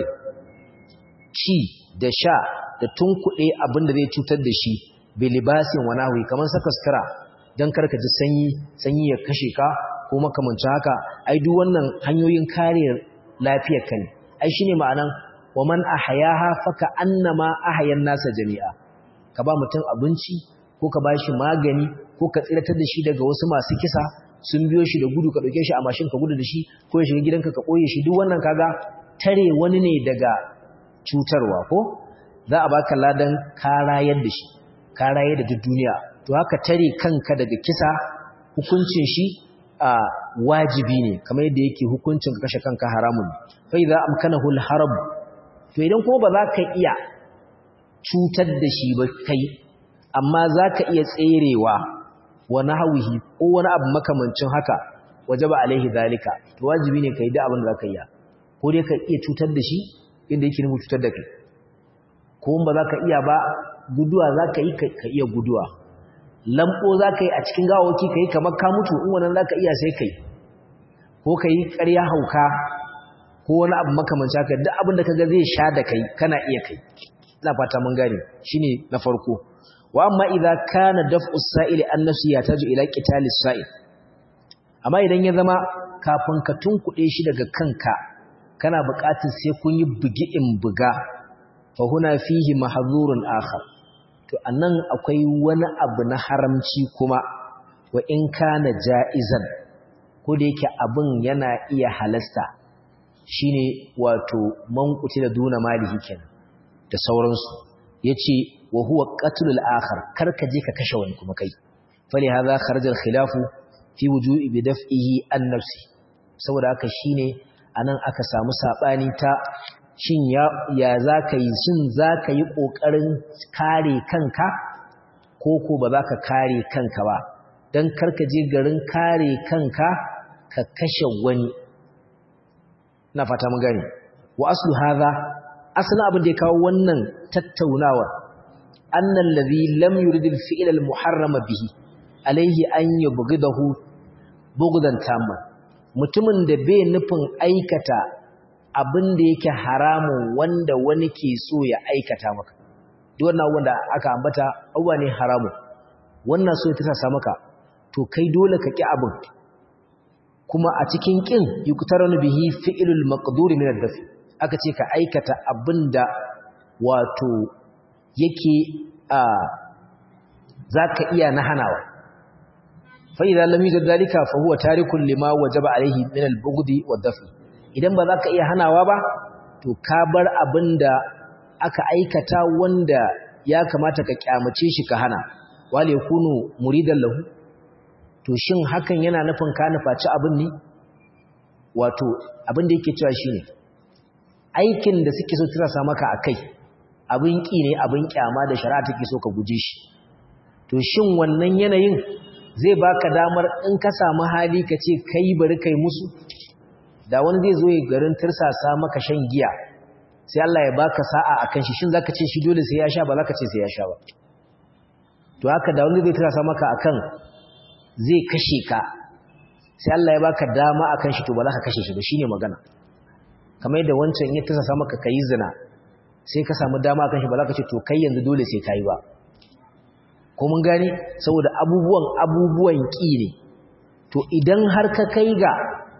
ci da sha da tunkuɗe abinda zai cutar da shi bilibasin wa nahwi kaman saka sutura dan karka ji sanyi ya kashe ka ko makamancin haka ai duk wannan hanyoyin kare lafiyar ka ne ai shine ma'anan wa man ahyaha faka annama ahyan nasa jami'a ka ba mutum abinci ko ka bashi magani ko ka tsiratar da shi daga wasu masu kisa sun biyo shi da gudu ka dauke shi a mashin ka gudu da shi ko ya shiga gidanka ka koye shi duk wannan kaga tare wani ne daga cutarwa ko za a baka ladan karayar da shi karaye da duk duniya to haka tare kanka daga kisa hukuncin shi a wajibi ne kamar yadda yake hukuncin ka kashe kanka haramun fa idza amkanahu al-harb to idan kuma ba za ka iya cutar da shi ba kai amma za ka iya tserewa wa nahwihi ko wani abu makamancin haka wajaba alaihi zalika to wajibi ne kai da abin da za ka iya ko dai ka iya cutar da shi inda yake nufin cutar da kai ko ba za ka iya ba guduwa za ka yi ka iya guduwa lambo za ka yi a cikin gawawaki ka yi kamar ka mutu in wannan za ka iya sai kai ko ka yi ƙarya hauka ko wani abu makamanci haka duk abin da ka ga zai sha da kai kana iya kai ina fata mun gane shine na farko wa amma idza kana daf'u sa'ili an nafsi yataju ila qitali sa'il amma idan ya zama kafin ka tunkuɗe shi daga kanka kana buƙatar sai kun yi bugi in buga fa huna fihi mahzurun akhar to anan akwai wani abu na haramci kuma wa in kana ja'izan ko da yake abin yana iya halasta shine wato manquti da duna malihi kenan da sauransu yace wa huwa qatlul akhar karka je ka kashe wani kuma kai fali hadha kharaja al-khilafu fi wuju'i bi daf'ihi an-nafsi saboda haka shine anan aka samu sabani ta shin ya zaka yi shin zaka yi kokarin kare kanka ko ba zaka kare kanka ba dan karka je garin kare kanka ka kashe wani na fata mun gane wa aslu hadha aslan abin da ya kawo wannan tattaunawa annal ladhi lam yurid al-fi'l al-muharram bihi alayhi an yubghidahu bughdan tamma mutumin da bai nufin aikata abin da yake haramun wanda wani ke so ya aikata maka duk wannan wanda aka ambata abuwa ne haramun wannan so ta sa maka to kai dole ka ki abin kuma a cikin kin yuqtaranu bihi fi'lul maqdur min ad-dafi aka ce ka aikata abinda wato yake zaka iya na hanawa fa idza lam yujad dalika fa huwa tarikun lima wajaba alayhi min al-bughdi wad-dafi idan ba zaka iya hanawa ba to ka bar abinda aka aikata wanda ya kamata ka kyamace shi ka hana wal yakunu muridan lahu to shin hakan yana nufin ka nufaci abin ne wato abin da yake cewa shine aikin da suke so tirasa maka akai abin ki ne abin kyama da shari'a take so ka guje shi to shin wannan yanayin zai baka damar in ka samu hali ka ce kai bari kai musu da wani zai zo ya garin tirsasa maka shan giya sai Allah ya baka sa'a akan shi shin zaka ce shi dole sai ya sha ba zaka ce sai ya sha ba to haka da wani zai tirsasa maka akan zai kashe ka sai Allah ya baka dama akan shi to ba za ka kashe shi ba shine magana kamar yadda wancan ya tirsasa maka kai zina sai ka samu dama akan shi ba za ka ce to kai yanzu dole sai kai ba ko mun gane saboda abubuwan ki ne to idan har ka kai ga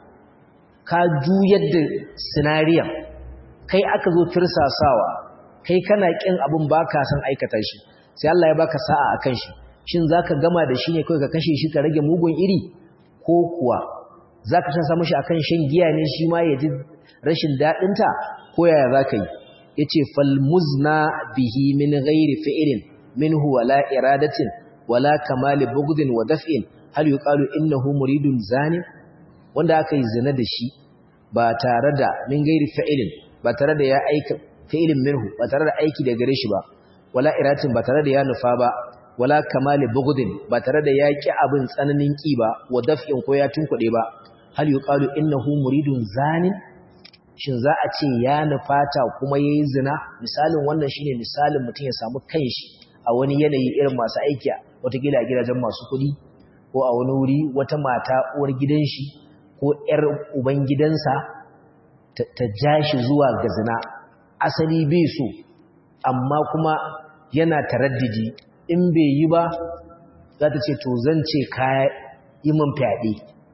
ka juyar da sinariya kai aka zo tirsasawa kai kana kin abun baka san aikata shi sai Allah ya baka sa'a akan shi shin zaka gama da shi ne kai ka kashe shi ka rage mugun iri ko kuwa zaka san samu shi akan shan giya ne shi ma ya ji rashin dadin ta ko yaya zaka yi yace fal muzna bihi min ghairi fi'lin minhu wala iradatin wala kamali bughdin wa daf'in hal yuqalu innahu muridun zani wanda aka yi zina da shi ba tare da min gairi fa'ilin ba tare da ya aika fi'ilin minhu ba tare da aiki da gare shi ba wala iratin ba tare da ya nufa ba wala kamali bughdin ba tare da ya ki abin tsananin ki ba wa daf'in ko ya tunkuɗe ba hal yuqalu innahu muridun zani shin za a ce ya nufata kuma yayi zina misalin wannan shine misalin mutum ya samu kanshi a wani yanayi irin masu aiki wata gida a gidajen masu kuɗi ko a wani wuri wata mata uwar gidan shi ko ‘yar uban gidansa ta ja shi zuwa ga zina asali bai so amma kuma yana taraddidi in bai yi ba za ta ce to zan ce ka yi min fyaɗe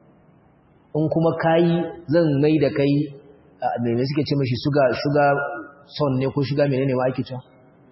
in kuma ka yi zan mai da kai mai suke ce mashi shuga son ne ko shuga menene ma ake cewa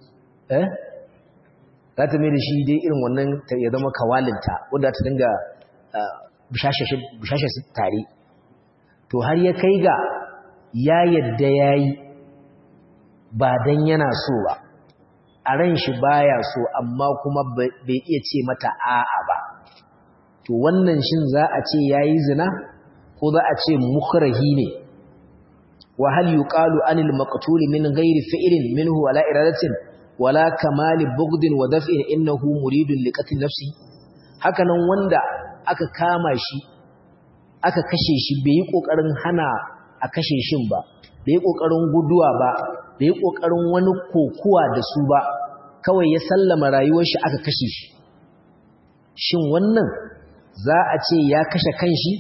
za ta mai da shi dai irin wannan ya zama kawalinta wadda ta dinga bishashe su tare to har ya kai ga ya yadda ya yi ba don yana so ba a ran shi baya so amma kuma bai iya ce mata a'a ba to wannan shin za a ce ya yi zina ko za a ce mukrahi ne wa hal yuqalu anil maqtul min ghairi fi'lin minhu wala iradatin wala kamali bughdin wa daf'in innahu muridun liqatl nafsi hakanan wanda aka kama shi aka kashe shi bai yi kokarin hana a kashe shin ba bai yi kokarin guduwa ba bai yi kokarin wani kokuwa da su ba kawai ya sallama rayuwar shi aka kashe shi shin wannan za a ce ya kashe kanshi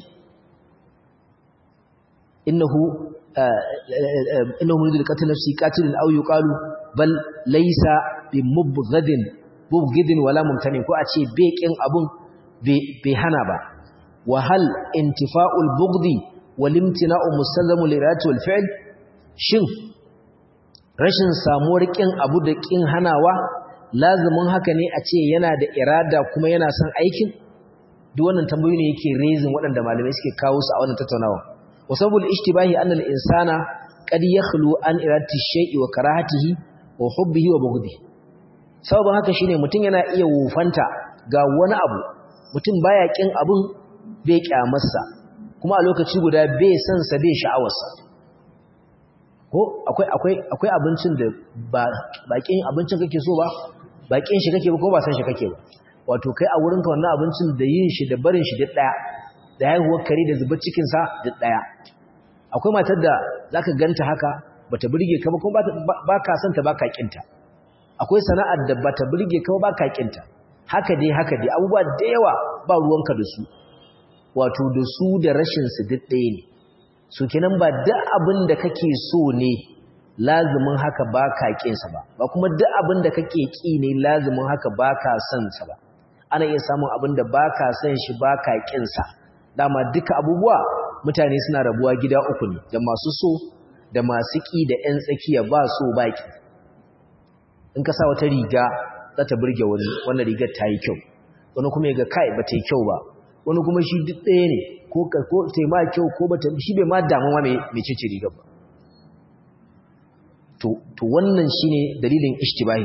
innahu muridu liqatl nafsi qatilun aw yuqalu bal laysa bimubghidin wala mumtani ko a ce bekin abun bai hana ba wa hal intifa'ul bughdi wal imtina'u mustazamu lirati wal fi'l shin rashin samuwar kin abu da kin hanawa lazimin haka ne a ce yana da irada kuma yana son aikin duk wannan tambayoyi ne yake raising waɗanda malamai suke kawo su a wannan tattaunawa wasabul ishtibahi anna al insana qad yakhlu an iradati shay'i wa karahatihi wa hubbihi wa bughdihi sababin haka shine mutum yana iya wufanta ga wani abu mutum baya kin abun bai kyamarsa kuma a lokaci guda bai san sa bai sha'awarsa ko akwai abincin da ba bakin abincin kake so ba bakin shi kake ba ko ba san shi kake ba wato kai a wurinka wannan abincin da yin shi da barin shi duk daya da haihuwar kare da zubar cikin sa duk daya akwai matar da zaka ganta haka bata burge ka ba kuma baka son ta baka kinta akwai sana'ar da bata burge ka ba baka kinta haka dai abubuwa da yawa ba ruwanka da su wato da su da rashin su duk ɗaya ne so kenan ba duk abin da kake so ne lazimin haka baka kin sa ba kuma duk abin da kake ki ne lazimin haka baka son sa ba ana iya samun abin da baka son shi baka kin sa dama duka abubuwa mutane suna rabuwa gida uku ne da masu so da masu ki da ƴan tsakiya ba so baki in ka sa wata riga za ta burge wani wannan rigar ta yi kyau wani kuma ya ga kai ba ta yi kyau ba wani kuma shi duk ɗaya ne ko ta yi ma kyau ko ba ta shi bai ma damuwa mai cece rigar ba to wannan shi ne dalilin ishtibahi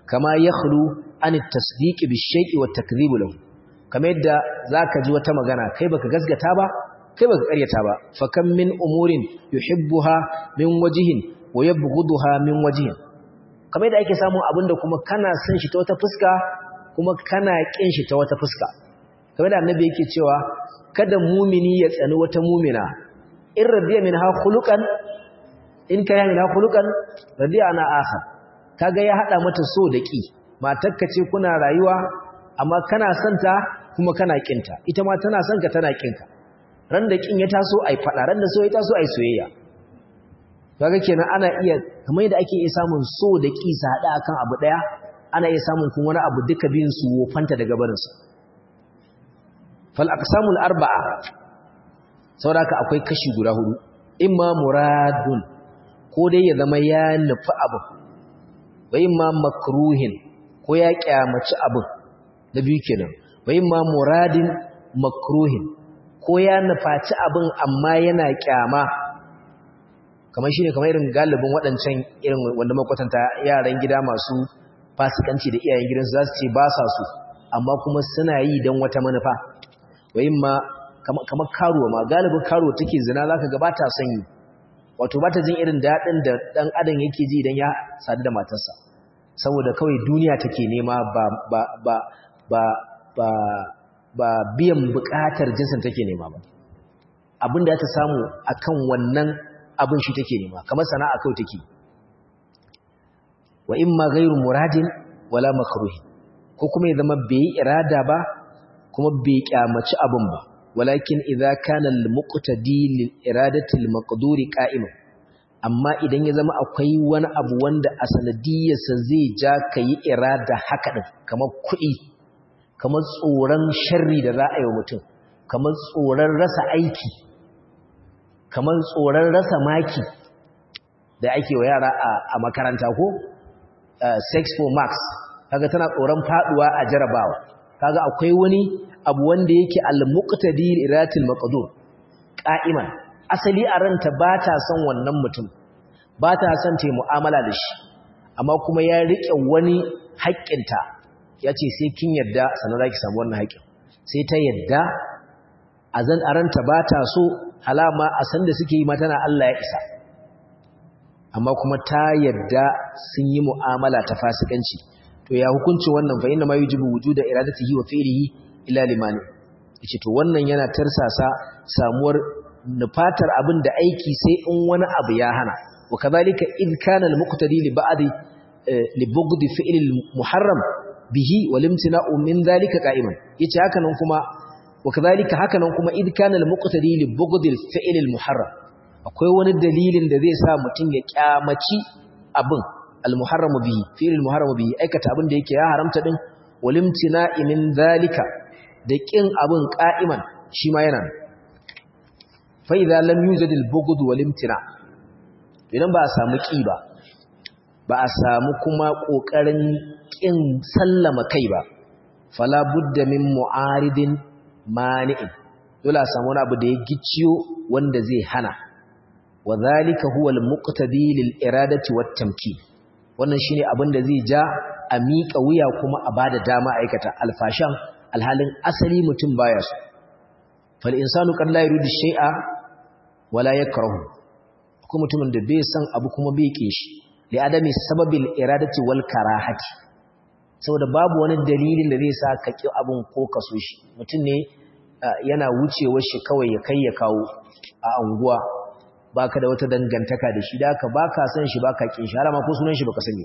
kama yakhlu an at-tasdiq bi-shay'i wat-takdhib lahu kamar yadda zaka ji wata magana kai baka gasgata ba kai baka ƙaryata ba fa kam min umurin yuhibbuha min wajhin wa yabghuduha min wajhin kamar yadda ake samun abinda kuma kana son shi ta wata fuska kuma kana kin shi ta wata fuska kamar da annabi yake cewa kada mumini ya tsani wata mumina in radiya minha khuluqan in kaya minha khuluqan radiya ana akhar kaga ya hada mata so da ki matarka ce kuna rayuwa amma kana santa kuma kana kinta ita ma tana son ka tana kinka ran da kin ya taso ai fada ran da so ya taso ai soyayya kaga kenan ana iya kamar yadda ake iya samun so da ki su hada akan abu daya ana iya samun kuma wani abu duka biyun su wofanta daga barin su fal aqsamul arba'a saboda akwai kashi guda hudu imma muradun ko dai ya zama ya nufi abu wa imma makruhin ko ya kyamaci abu da biyu kenan wa imma muradin makruhin ko ya nufaci abin amma yana kyama kamar shine kamar irin galibin waɗancan irin wanda makwatanta yaran gida masu fasikanci da iyayen gidansu za su ce ba sa su amma kuma suna yi don wata manufa wa imma kamar karuwa ma galibin karuwa take zina zaka ga ba ta son yi wato ba ta jin irin daɗin da ɗan adam yake ji idan ya sadu da matarsa saboda kawai duniya take nema ba biyan buƙatar jinsin take nema ba abinda ta samu akan wannan abin shi take nema kamar sana'a kawai take wa imma ghairu muradin wala makruh ko kuma ya zama bai irada ba kuma bai kyamaci abin ba walakin idza kana al-muqtadi lil iradati al-maqduri qa'iman amma idan ya zama akwai wani abu wanda a sanadiyarsa zai ja kai irada haka din kamar kuɗi kamar tsoron sharri da za a yi wa mutum kamar tsoron rasa aiki kamar tsoron rasa maki da ake wa yara a makaranta ko sex for marks kaga tana tsoron faduwa a jarabawa kaga akwai wani abu wanda yake al-muqtadi iratil maqdur qa'iman asali a ranta ba ta son wannan mutum ba ta son ta mu'amala da shi amma kuma ya rike wani haƙƙinta yace sai kin yadda sanan zaki samu wannan haƙƙin sai ta yadda azan a ranta ba ta so halama a san da suke yi mata na Allah ya isa amma kuma ta yadda sun yi mu'amala ta fasikanci to ya hukunci wannan fa inna ma yujibu wujuda iradatihi wa fi'lihi ila limani yace to wannan yana tarsasa samuwar nufatar abin da aiki sai in wani abu ya hana wa kadhalika id kana al-muqtadi li ba'd li bughd fi'l al-muharram bihi wal imtina'u min dhalika qa'iman yace haka nan kuma wa kadhalika haka nan kuma id kana al-muqtadi li bughd fi'l al-muharram akwai wani dalilin da zai sa mutum ya kyamaci abin al-muharram bihi fi'l al-muharram bihi aikata abin da yake ya haramta din wal imtina'i min dhalika da kin abin qa'iman shi ma yana fa idza lam yujad al-bughd wal imtina' idan ba a samu ki ba a samu kuma kokarin kin sallama kai ba fala budda min mu'aridin mani'in dole a samu wani abu da ya gicciyo wanda zai hana wa zalika huwa al-muqtadi lil iradati wat tamkin wannan shine abin da zai ja a miƙa wuya kuma a bada dama aikata alfashan alhalin asali mutum baya so fal insanu kan la yuridu shay'a wala yakrahu kuma mutumin da bai san abu kuma bai kin shi li adami sababil iradati wal karahati saboda babu wani dalilin da zai sa ka ki abun ko ka so shi mutum ne yana wucewar shi kawai ya kai ya kawo a anguwa baka da wata dangantaka da shi da haka baka san shi baka kin shi har ma ko sunan shi baka sani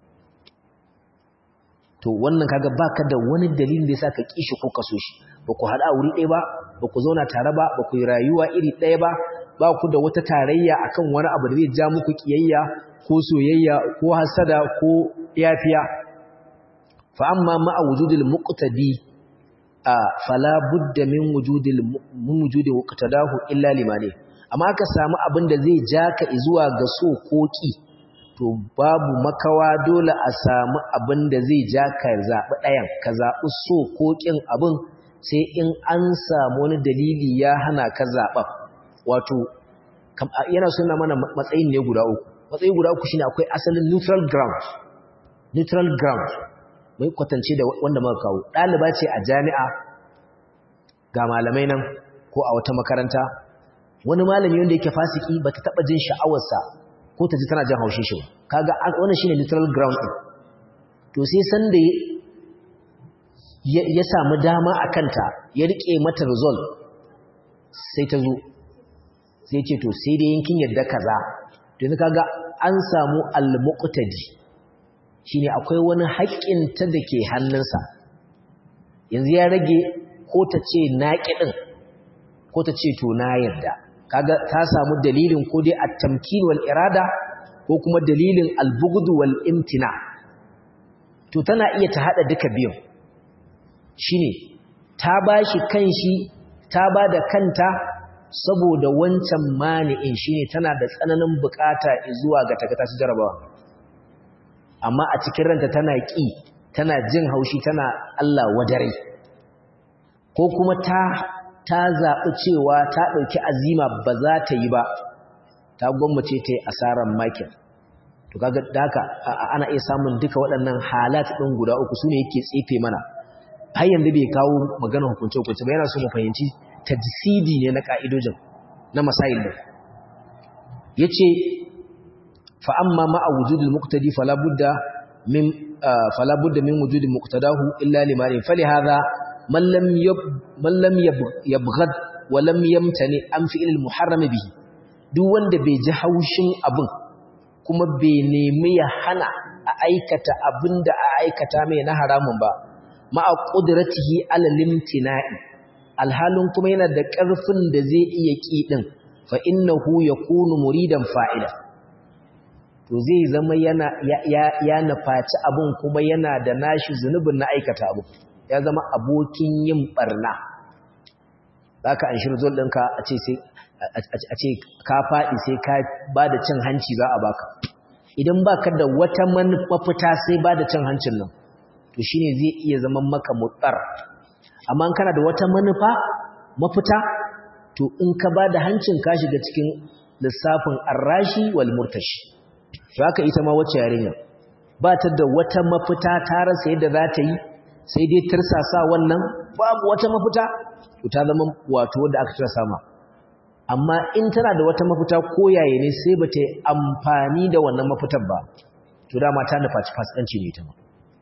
to wannan kaga baka da wani dalilin da yasa ka kishi ko ka so shi ba ku hada wuri ɗaya ba ba ku zauna tare ba ba ku yi rayuwa iri ɗaya ba ba ku da wata tarayya akan wani abu da zai ja muku kiyayya ko soyayya ko hasada ko yafiya fa amma ma'a wujudil muqtadi fala budda min wujudi muqtadahu illa limani amma ka samu abin da zai ja ka zuwa ga so ko ki to babu makawa dole a samu abin da zai ja ka zaɓi ɗayan ka zaɓi so ko ƙin abin sai in an samu wani dalili ya hana ka zaɓa wato yana suna mana matsayin ne guda uku matsayin guda uku shine akwai asalin neutral ground neutral ground mai kwatance da wanda muka kawo ɗaliba ce a jami'a ga malamai nan ko a wata makaranta wani malami wanda yake fasiki bata taba jin sha'awarsa ko ta ji tana jin haushin shi ba kaga wannan shine neutral ground din to sai san da ya samu dama akanta ya rike mata result sai ta zo sai ce to sai dai yankin yadda kaza to yanzu kaga an samu al-muqtadi shine akwai wani haƙƙin ta dake hannunsa yanzu ya rage ko ta ce naqidin ko ta ce to na yarda kaga ta samu dalilin ko dai at-tamkin wal irada ko kuma dalilin al-bughd wal imtina to tana iya ta hada duka biyun shine ta bashi kanshi ta bada kanta saboda wancan mani'in shine tana da tsananin bukata zuwa ga taga ta ci jarabawa amma a cikin ranta tana ki tana jin haushi tana Allah wadare ko kuma ta zaɓi cewa ta ɗauki azima ba za ta yi ba ta gwammace ta yi asarar makin to kaga da haka ana iya samun duka waɗannan halat ɗin guda uku su ne yake tsefe mana har yanzu bai kawo magana hukunce-hukunce ba yana so mu fahimci tajsidi ne na ƙa'idojin na masail ɗin ya ce fa'amma ma'a wujudul muqtadi fala budda min wujudin muqtadahu illa limanin fali hadha man lam yabghad wa lam yamtani an fi'il muharram bihi duk wanda bai ji haushin abin kuma bai nemi ya hana a aikata abinda a aikata mai na haramun ba ma'a qudratihi ala limtina'i alhalin kuma yana da ƙarfin da zai iya ki din fa innahu yakunu muridan fa'ila to zai zama yana ya nafaci abin kuma yana da nashi zunubin na aikata abu ya zama abokin yin barna za ka an shi result ɗinka a ce ka faɗi sai ka ba da cin hanci za a baka idan ba ka da wata mafita sai ba da cin hancin nan to shi ne zai iya zama maka mutsar amma kana da wata manufa mafita to in ka ba da hancin ka shiga cikin lissafin arrashi wal murtashi to haka ita ma wacce yarinya ba ta da wata mafita ta rasa yadda za ta yi sai dai tirsasa wannan babu wata mafita to ta zama wato wanda aka tirsa ma amma in tana da wata mafita ko yaye ne sai ba ta amfani da wannan mafitar ba to dama ta nufaci fasikanci ne ita ma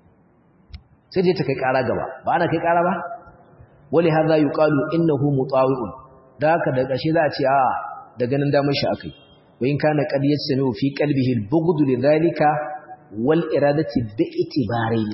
sai dai ta kai ƙara gaba ba ana kai ƙara ba wali hadha yuqalu innahu mutawi'un da haka da ƙarshe za a ce a da ganin damar shi akai wa in kana qad yasmi fi qalbihi al-bughd lidhalika wal iradati bi itibari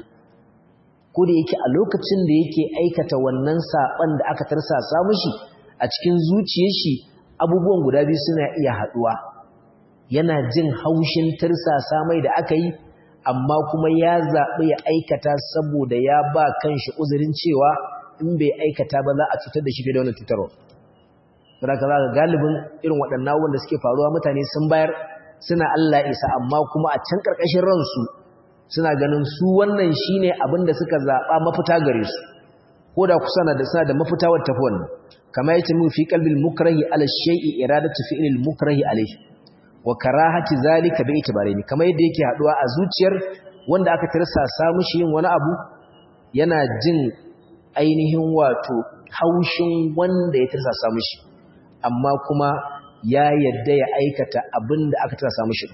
ko da yake a lokacin da yake aikata wannan saban da aka tarsasa mishi a cikin zuciyar shi abubuwan guda biyu suna iya haduwa yana jin haushin tarsasa mai da aka yi amma kuma ya zaɓi ya aikata saboda ya ba kanshi uzurin cewa in bai aikata ba za a cutar da shi fiye da wannan cutarwa saboda za ga galibin irin waɗannan wanda suke faruwa mutane sun bayar suna Allah isa amma kuma a can ƙarƙashin ransu suna ganin su wannan shine abin da suka zaɓa mafita gare su ko da kusa suna da mafita wadda tafi wannan kama yace mu fi qalbil mukrahi ala shay'i iradatu fi'lil mukrahi alayhi wa karahati zalika bi itibaraini kama yadda yake haduwa a zuciyar wanda aka tirsasa mishi yin wani abu yana jin ainihin wato haushin wanda ya tirsasa mishi amma kuma ya yadda ya aikata abinda aka tirsasa mishi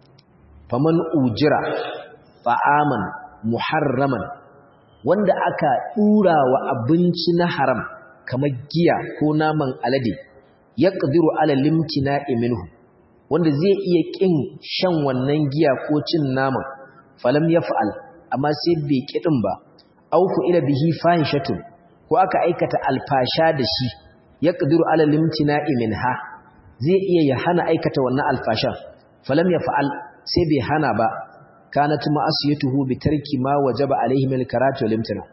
faman ujira fa'aman muharraman wanda aka dura wa abinci na haram kamar giya ko naman alade yaqdiru ala limtina'i minhu wanda zai iya kin shan wannan giya ko cin naman falam yaf'al amma sai bai kidin ba au ku ila bihi fahishatun ko aka aikata alfasha da shi yaqdiru ala limtina'i minha zai iya ya hana aikata wannan alfasha falam yaf'al sai bai hana ba kanat ma'asiyatuhu bi tarki ma wajaba alaihi min karatu limtina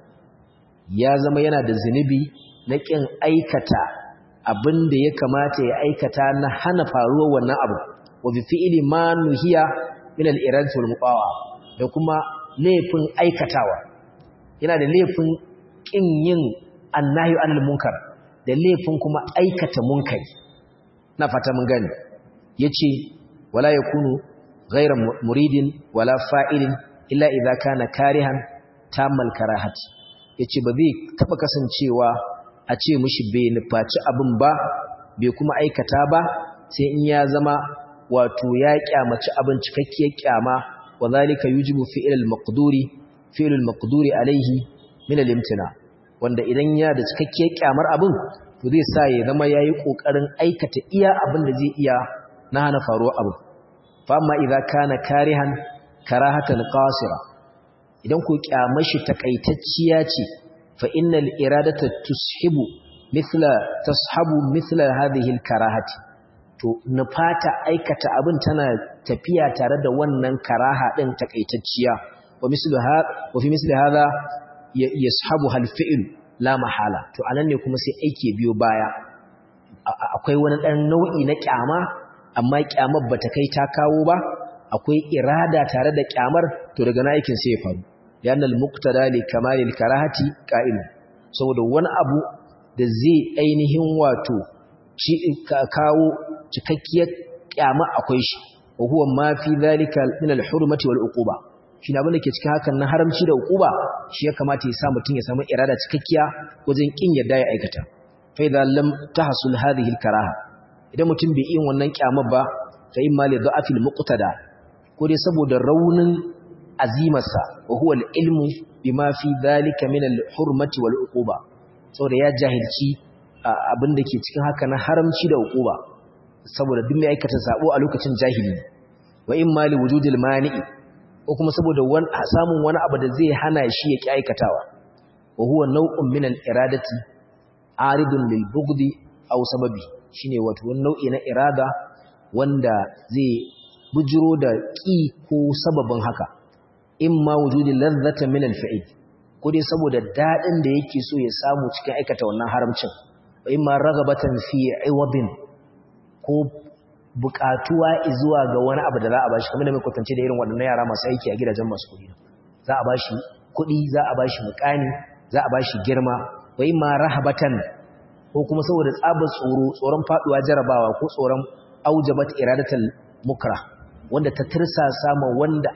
ya zama yana da zinubi na kin aikata abinda ya kamata ya aikata na hana faruwar wannan abu wa bi fi'li ma nuhiya min al-iradati wal muqawa da kuma laifin aikatawa yana da laifin kin yin annahyu anil munkar da laifin kuma aikata munkari na fata mun gani yace wala yakunu ghayra muridin wala fa'ilin illa idza kana karihan tamal karahati yace ba zai taba kasancewa a ce mishi bai nufaci abin ba bai kuma aikata ba sai in ya zama wato ya kyamaci abin cikakkiyar kyama wa zalika yujibu fi'l al-maqduri alayhi min al-imtina wanda idan ya da cikakkiyar kyamar abin to zai sa ya zama yayi kokarin aikata iya abin da zai iya na hana faruwa abin fa amma idza kana karihan karahatan qasira idan ku kyamar shi takaitacciya ce fa innal iradata tashabu mithla hadhihi al-karahati to nufata aikata abin tana tafiya tare da wannan karaha din takaitacciya wa fi misli hadha yashabu al-fi'l la mahala to anan ne kuma sai aike biyo baya akwai wani dan nau'i na kyama amma kyamar bata kai ta kawo ba akwai irada tare da kyamar to daga na aikin sai ya faru yana al-muqtada li kamali al-karahati qa'im saboda wani abu da zai ainihin wato shi kawo cikakkiyar kyama akwai shi wa huwa ma fi dhalika min al-hurmati wal uquba shi abin da ke cikin hakan na haramci da uquba shi ya kamata ya sa mutun ya samu irada cikakkiya wajen kin yadda ya aikata fa idza lam tahsul hadhihi al-karaha idan mutum bai yin wannan kyamar ba fa imma li dha'fil muqtada ko dai saboda raunin azimarsa wa huwa al-ilmu bima fi dhalika min al-hurmati wal uquba saboda ya jahilci abin da ke cikin haka na haramci da uquba saboda duk mai aikata sabo a lokacin jahili wa imma li wujudil mani'i ko kuma saboda samun wani abu da zai hana shi ya ki aikatawa wa huwa naw'un min al-iradati aridun lil bughdi aw sababi shine wato wani nau'i na irada wanda zai bujiro da ki ko sababin haka imma wujudil ladhata min al-fi'l ko dai saboda dadin da yake so ya samu cikin aikata wannan haramcin wa imma ragabatan fi iwadin ko bukatuwa zuwa ga wani abu da za a bashi kamar da mai kwatance da irin waɗannan yara masu aiki a gidajen masu kuɗi za a bashi kuɗi za a bashi mukami za a bashi girma wa imma rahabatan ko kuma saboda tsabar tsoron faduwa jarabawa ko tsoron aujabat iradatul mukra wanda ta tirsasa ma wanda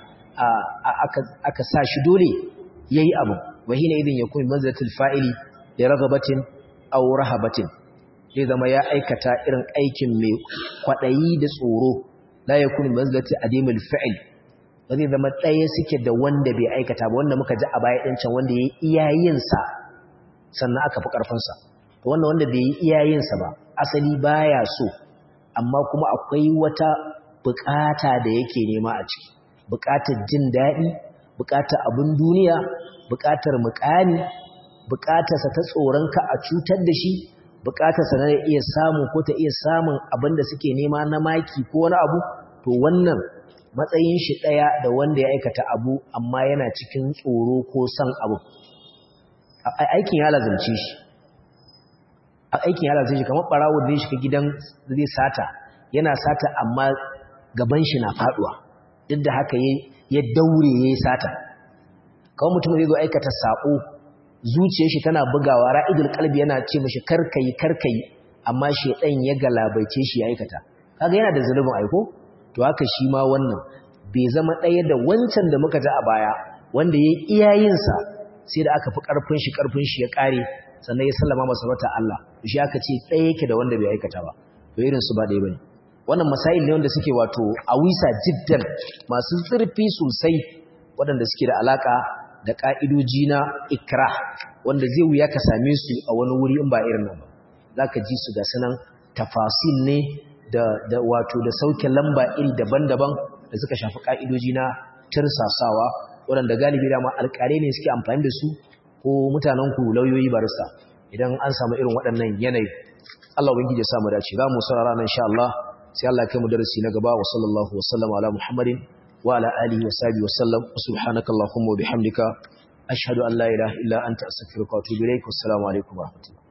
aka sa shi dole yayi abu wa hina idin yakun manzilatul fa'ili li ragabatin aw rahabatin zai zama ya aikata irin aikin mai kwadayi da tsoro la yakun manzilati adimul fi'l ba zai zama ɗaya suke da wanda bai aikata ba wanda muka ji a baya ɗin can wanda yayi iyayensa sannan aka fi ƙarfinsa to wanda bai yi iyayensa ba asali baya so amma kuma akwai wata bukata da yake nema a ciki bukatar jin daɗi bukatar abin duniya bukatar muƙami bukatarsa ta tsoron ka a cutar da shi bukatarsa na iya samu ko ta iya samun abin da suke nema na maki ko wani abu to wannan matsayin shi ɗaya da wanda ya aikata abu amma yana cikin tsoro ko son abu aikin ya lazance shi aikin ya lazance shi kamar ɓarawo da shi ka gidan zai sata yana sata amma gaban shi na faɗuwa duk da haka ya daure ya yi sata kawai mutum zai zo aikata saƙo zuciyar shi tana bugawa ra'idul qalbi yana ce mishi karkayi amma shedan ya galabaice shi ya aikata kaga yana da zulubin aiko to haka shi ma wannan bai zama ɗaya da wancan da muka ji a baya wanda yayi iyayensa sai da aka fi karfin shi ya kare sannan ya sallama masa wata Allah shi aka ce ɗaya yake da wanda bai aikata ba to irin su ba ɗaya bane wannan masail ne wanda suke wato awisa jiddan masu zurfi sosai waɗanda suke da alaka da ka'idoji na ikrah wanda zai wuya ka same su a wani wuri in ba irin nan ba zaka ji su ga sanan tafasil ne da wato da sauke lamba iri daban-daban da suka shafi ka'idoji na tirsasawa waɗanda galibi da ma alƙalai ne suke amfani da su ko mutanen ku lauyoyi barista idan an samu irin waɗannan yanayi Allah ubangiji ya samu dace za mu saurara nan insha Allah sai Allah ya kai mu darasi na gaba wa sallallahu wa sallama ala Muhammadin wa ala alihi wa sahbihi wa sallam subhanakallahumma wa bihamdika ashhadu an la ilaha illa anta astaghfiruka wa atubu ilaik. Assalamu alaikum wa rahmatullahi